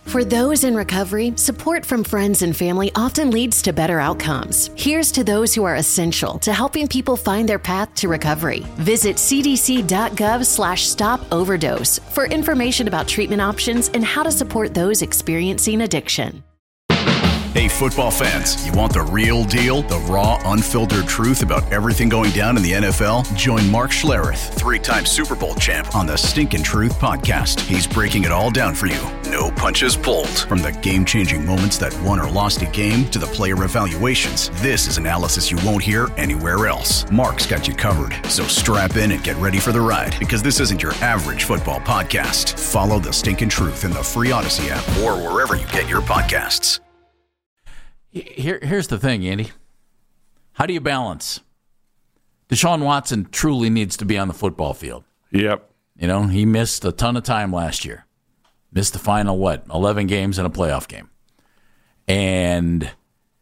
For those in recovery, support from friends and family often leads to better outcomes. Here's to those who are essential to helping people find their path to recovery. Visit cdc.gov/stop-overdose for information about treatment options and how to support those experiencing addiction. Hey, football fans, you want the real deal? The raw, unfiltered truth about everything going down in the NFL? Join Mark Schlereth, 3-time Super Bowl champ, on the Stinkin' Truth podcast. He's breaking it all down for you. No punches pulled. From the game-changing moments that won or lost a game to the player evaluations, this is analysis you won't hear anywhere else. Mark's got you covered, so strap in and get ready for the ride, because this isn't your average football podcast. Follow the Stinkin' Truth in the free Odyssey app or wherever you get your podcasts. Here's the thing, Andy. How do you balance? Deshaun Watson truly needs to be on the football field. Yep. You know, he missed a ton of time last year. Missed the final, 11 games and a playoff game. And,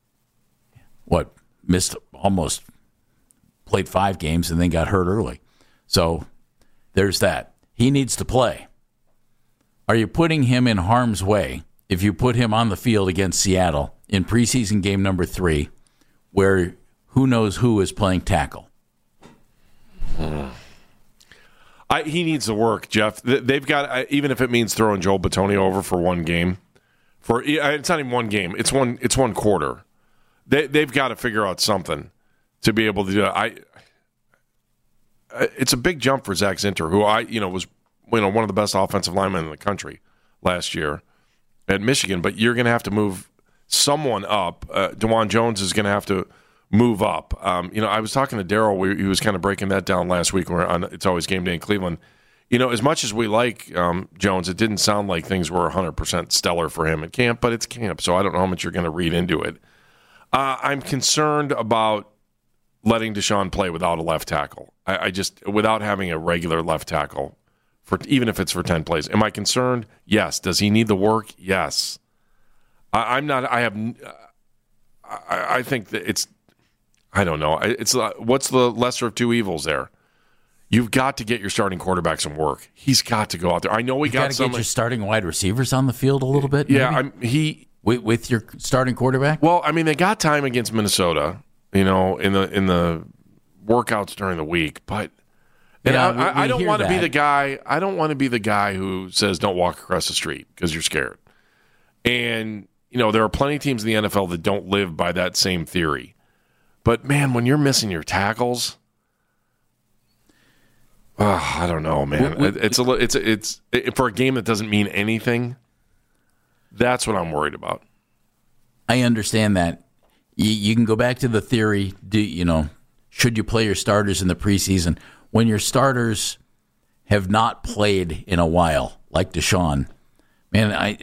played 5 games and then got hurt early. So there's that. He needs to play. Are you putting him in harm's way if you put him on the field against Seattle in preseason game number 3, where who knows who is playing tackle? He needs to work, Jeff. They've got, even if it means throwing Joel Bitonio over for one game, it's not even one game. It's one quarter. They've got to figure out something to be able to do it. It's a big jump for Zach Zinter, who was one of the best offensive linemen in the country last year at Michigan. But you're going to have to move someone up. DeJuan Jones is going to have to move up. I was talking to Daryl. He was kind of breaking that down last week. It's always game day in Cleveland. As much as we like Jones, it didn't sound like things were 100% stellar for him at camp, but it's camp, so I don't know how much you're going to read into it. I'm concerned about letting Deshaun play without a left tackle. Without having a regular left tackle, even if it's for 10 plays. Am I concerned? Yes. Does he need the work? Yes. I'm not. I think that it's. I don't know. It's what's the lesser of two evils there? You've got to get your starting quarterback some work. He's got to go out there. I know he got some. Get your starting wide receivers on the field a little bit. Yeah, with your starting quarterback. Well, they got time against Minnesota. In the workouts during the week, but I don't want to be the guy. I don't want to be the guy who says don't walk across the street because you're scared. And there are plenty of teams in the NFL that don't live by that same theory. But man, when you're missing your tackles, I don't know, man. It's for a game that doesn't mean anything. That's what I'm worried about. I understand that. You can go back to the theory. Should you play your starters in the preseason when your starters have not played in a while, like Deshaun? Man,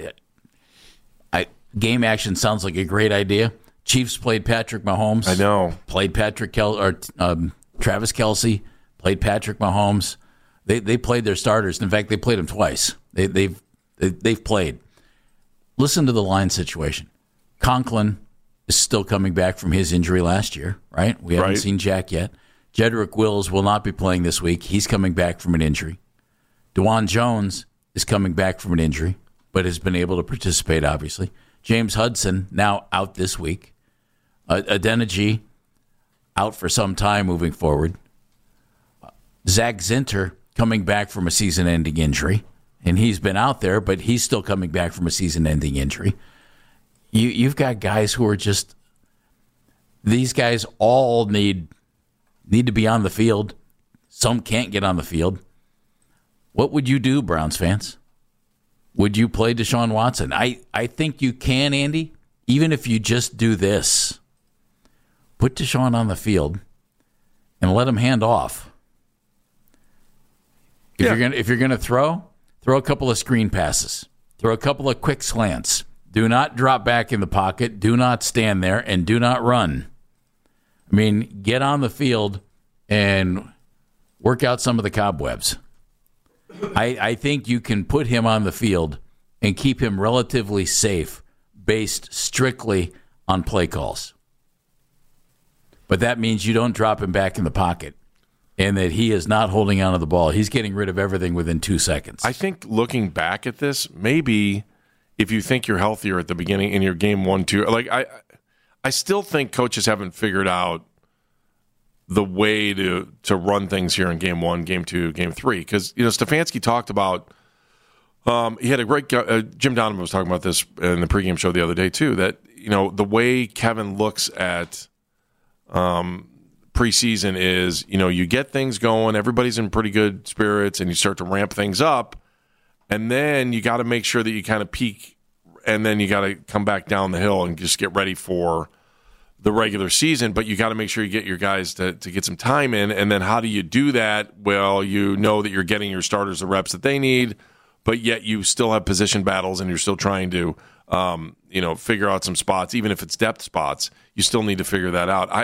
game action sounds like a great idea. Chiefs played Patrick Mahomes. I know. Played Travis Kelce. Played Patrick Mahomes. They played their starters. In fact, they played them twice. They've played. Listen to the line situation. Conklin is still coming back from his injury last year, right? We haven't seen Jack yet. Jedrick Wills will not be playing this week. He's coming back from an injury. DeJuan Jones is coming back from an injury, but has been able to participate, obviously. James Hudson now out this week. Adeniji out for some time moving forward. Zach Zinter coming back from a season-ending injury, and he's been out there, but he's still coming back from a season-ending injury. You've got guys who are just – these guys all need to be on the field. Some can't get on the field. What would you do, Browns fans? Would you play Deshaun Watson? I think you can, Andy, even if you just do this. Put Deshaun on the field and let him hand off. If you're gonna throw a couple of screen passes. Throw a couple of quick slants. Do not drop back in the pocket. Do not stand there, and do not run. Get on the field and work out some of the cobwebs. I think you can put him on the field and keep him relatively safe based strictly on play calls. But that means you don't drop him back in the pocket and that he is not holding onto the ball. He's getting rid of everything within 2 seconds. I think looking back at this, maybe if you think you're healthier at the beginning in your game 1, 2. Like I still think coaches haven't figured out the way to run things here in game 1, game 2, game 3. Because Stefanski talked about. He had a great. Jim Donovan was talking about this in the pregame show the other day too. That the way Kevin looks at preseason is, you get things going, everybody's in pretty good spirits, and you start to ramp things up, and then you got to make sure that you kind of peak, and then you got to come back down the hill and just get ready for the regular season. But you got to make sure you get your guys to get some time in, and then how do you do that? Well, you know that you're getting your starters the reps that they need, but yet you still have position battles, and you're still trying to figure out some spots, even if it's depth spots. You still need to figure that out.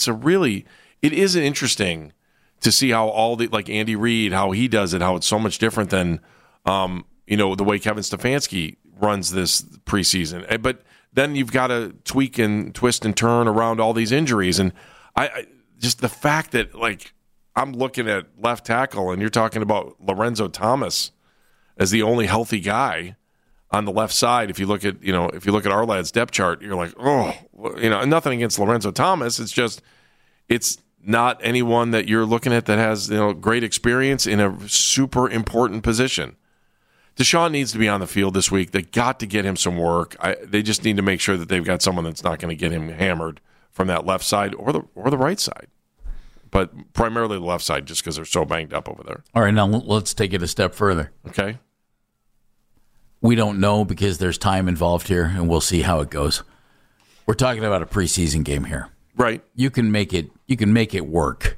It is interesting to see how like Andy Reid, how he does it, how it's so much different than the way Kevin Stefanski runs this preseason. But then you've got to tweak and twist and turn around all these injuries, and I just the fact that like I'm looking at left tackle, and you're talking about Lorenzo Thomas as the only healthy guy on the left side. If you look at our lad's depth chart, you're like, nothing against Lorenzo Thomas. It's just, it's not anyone that you're looking at that has, great experience in a super important position. Deshaun needs to be on the field this week. They got to get him some work. They just need to make sure that they've got someone that's not going to get him hammered from that left side or the right side. But primarily the left side, just because they're so banged up over there. All right, now let's take it a step further. Okay. We don't know because there's time involved here, and we'll see how it goes. We're talking about a preseason game here. Right. You can make it work.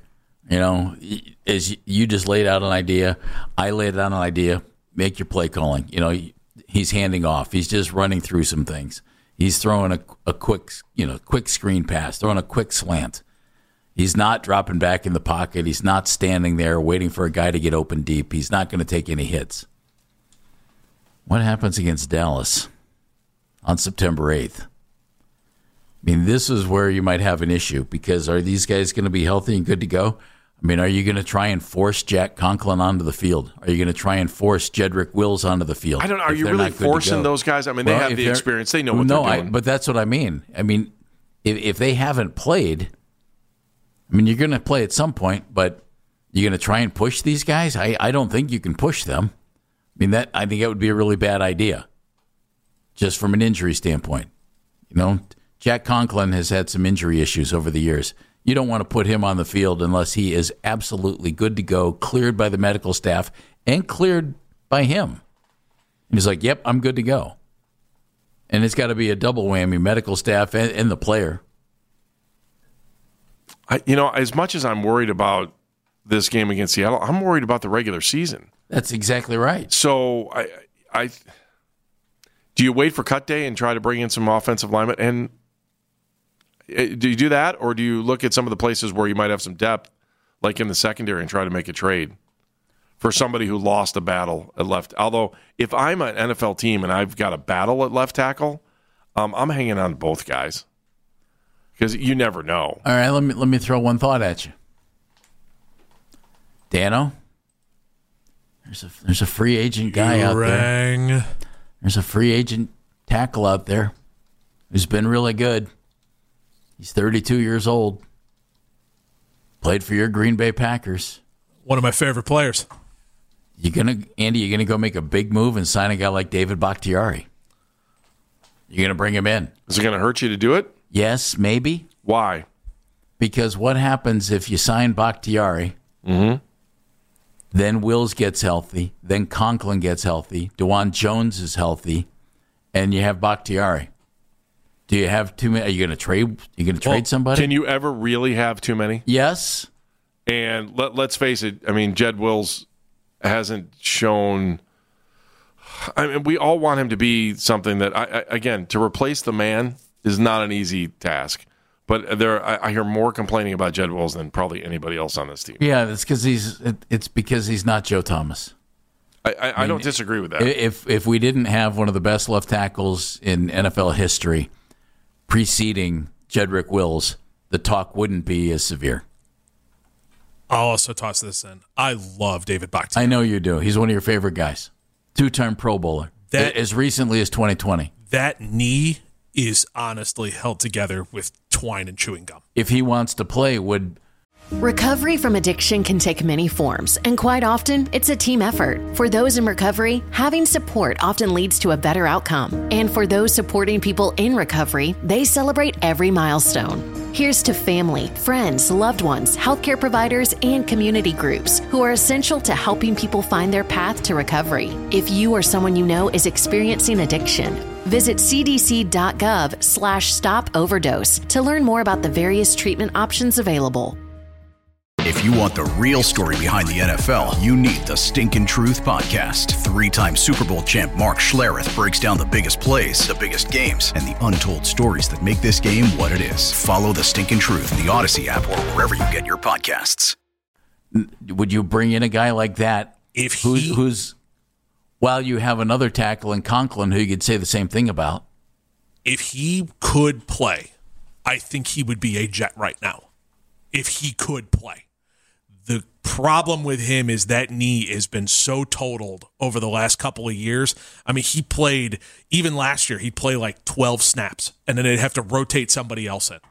As you just laid out an idea, I laid out an idea. Make your play calling. He's handing off. He's just running through some things. He's throwing a quick screen pass, throwing a quick slant. He's not dropping back in the pocket. He's not standing there waiting for a guy to get open deep. He's not going to take any hits. What happens against Dallas on September 8th? I mean, this is where you might have an issue, because are these guys going to be healthy and good to go? I mean, are you going to try and force Jack Conklin onto the field? Are you going to try and force Jedrick Wills onto the field? I don't know. Are you really forcing those guys? I mean, they have the experience. They know what they're doing. But that's what I mean. I mean, if they haven't played, I mean, you're going to play at some point, but you're going to try and push these guys? I don't think you can push them. I think that would be a really bad idea, just from an injury standpoint. Jack Conklin has had some injury issues over the years. You don't want to put him on the field unless he is absolutely good to go, cleared by the medical staff, and cleared by him. And he's like, yep, I'm good to go. And it's got to be a double whammy, medical staff and the player. As much as I'm worried about this game against Seattle, I'm worried about the regular season. That's exactly right. So do you wait for cut day and try to bring in some offensive linemen? And do you do that, or do you look at some of the places where you might have some depth, like in the secondary, and try to make a trade for somebody who lost a battle at left? Although, if I'm an NFL team and I've got a battle at left tackle, I'm hanging on to both guys, because you never know. All right, let me throw one thought at you. Dano, there's a free agent guy out there. There's a free agent tackle out there who's been really good. He's 32 years old. Played for your Green Bay Packers. One of my favorite players. Andy, you gonna go make a big move and sign a guy like David Bakhtiari? You're gonna bring him in? Is it gonna hurt you to do it? Yes, maybe. Why? Because what happens if you sign Bakhtiari? Mm-hmm. Then Wills gets healthy. Then Conklin gets healthy. DeJuan Jones is healthy, and you have Bakhtiari. Do you have too many? Are you going to trade? You going to trade somebody? Can you ever really have too many? Yes. And let's face it. I mean, Jed Wills hasn't shown. I mean, we all want him to be something that, again, to replace the man is not an easy task. But I hear more complaining about Jed Wills than probably anybody else on this team. Yeah, it's because he's not Joe Thomas. I don't disagree with that. If we didn't have one of the best left tackles in NFL history preceding Jedrick Wills, the talk wouldn't be as severe. I'll also toss this in. I love David Bakhtiari. I know you do. He's one of your favorite guys. 2-time Pro Bowler. as recently as 2020. That knee is honestly held together with twine and chewing gum. If he wants to play, would... Recovery from addiction can take many forms, and quite often, it's a team effort. For those in recovery, having support often leads to a better outcome. And for those supporting people in recovery, they celebrate every milestone. Here's to family, friends, loved ones, healthcare providers, and community groups who are essential to helping people find their path to recovery. If you or someone you know is experiencing addiction, visit cdc.gov/stop-overdose to learn more about the various treatment options available. If you want the real story behind the NFL, you need the Stinkin' Truth Podcast. 3-time Super Bowl champ Mark Schlereth breaks down the biggest plays, the biggest games, and the untold stories that make this game what it is. Follow the Stinkin' Truth in the Odyssey app or wherever you get your podcasts. Would you bring in a guy like that who's while you have another tackle in Conklin who you could say the same thing about? If he could play, I think he would be a Jet right now. If he could play. The problem with him is that knee has been so totaled over the last couple of years. I mean, he played, even last year, he'd play like 12 snaps, and then they'd have to rotate somebody else in.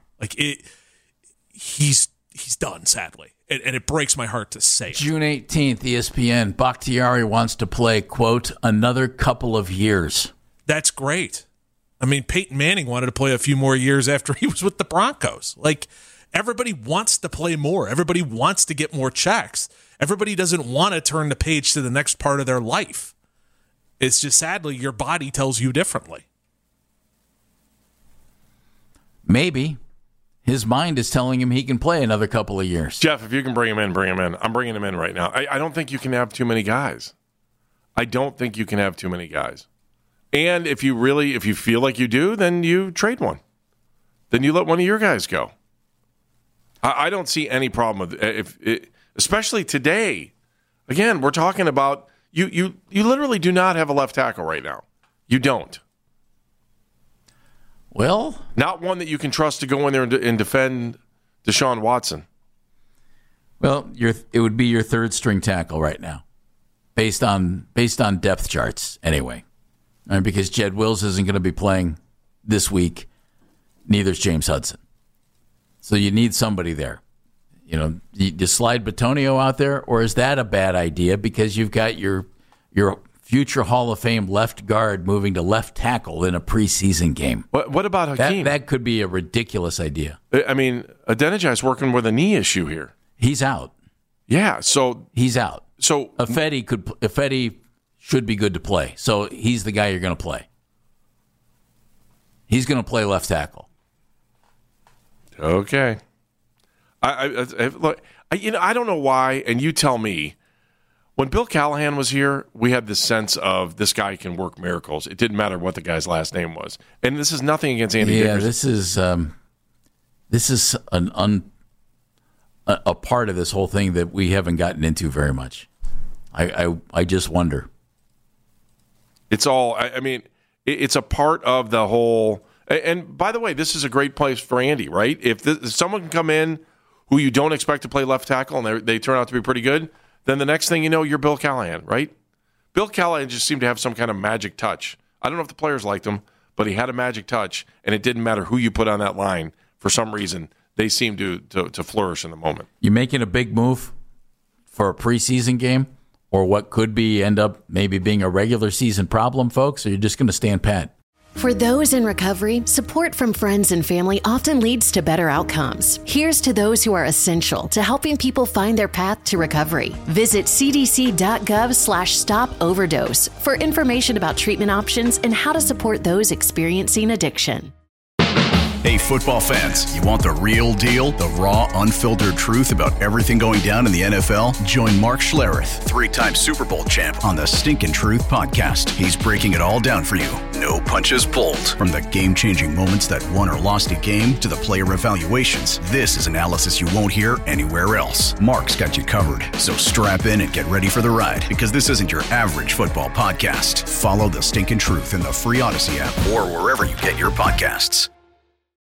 He's done, sadly. And it breaks my heart to say it. June 18th, ESPN, Bakhtiari wants to play, quote, another couple of years. That's great. I mean, Peyton Manning wanted to play a few more years after he was with the Broncos. Everybody wants to play more. Everybody wants to get more checks. Everybody doesn't want to turn the page to the next part of their life. It's just, sadly, your body tells you differently. Maybe. His mind is telling him he can play another couple of years. Jeff, if you can bring him in, bring him in. I'm bringing him in right now. I don't think you can have too many guys. And if you feel like you do, then you trade one. Then you let one of your guys go. I don't see any problem with it, especially today. Again, we're talking about you literally do not have a left tackle right now. You don't. Well, not one that you can trust to go in there and defend Deshaun Watson. Well, it would be your third string tackle right now, based on depth charts anyway. Because Jed Wills isn't going to be playing this week. Neither's James Hudson. So you need somebody there. You slide Bitonio out there, or is that a bad idea because you've got your future Hall of Fame left guard moving to left tackle in a preseason game? What about Hakeem? That could be a ridiculous idea. I mean, Adenijai's working with a knee issue here. He's out. Yeah, so he's out. So Ifedi should be good to play. So he's the guy you're going to play. He's going to play left tackle. Okay. I don't know why, and you tell me. When Bill Callahan was here, we had this sense of this guy can work miracles. It didn't matter what the guy's last name was, and this is nothing against Andy Dickerson. This is a part of this whole thing that we haven't gotten into very much. I just wonder. It's all. I mean, it's a part of the whole. And by the way, this is a great place for Andy, right? If someone can come in who you don't expect to play left tackle and they turn out to be pretty good, then the next thing you know, you're Bill Callahan, right? Bill Callahan just seemed to have some kind of magic touch. I don't know if the players liked him, but he had a magic touch, and it didn't matter who you put on that line. For some reason, they seemed to flourish in the moment. You making a big move for a preseason game, or what could end up maybe being a regular season problem, folks, or you're just going to stand pat? For those in recovery, support from friends and family often leads to better outcomes. Here's to those who are essential to helping people find their path to recovery. Visit cdc.gov/stop-overdose for information about treatment options and how to support those experiencing addiction. Hey, football fans, you want the real deal? The raw, unfiltered truth about everything going down in the NFL? Join Mark Schlereth, 3-time Super Bowl champ, on the Stinkin' Truth Podcast. He's breaking it all down for you. No punches pulled. From the game-changing moments that won or lost a game to the player evaluations, this is analysis you won't hear anywhere else. Mark's got you covered, so strap in and get ready for the ride, because this isn't your average football podcast. Follow the Stinkin' Truth in the free Odyssey app or wherever you get your podcasts.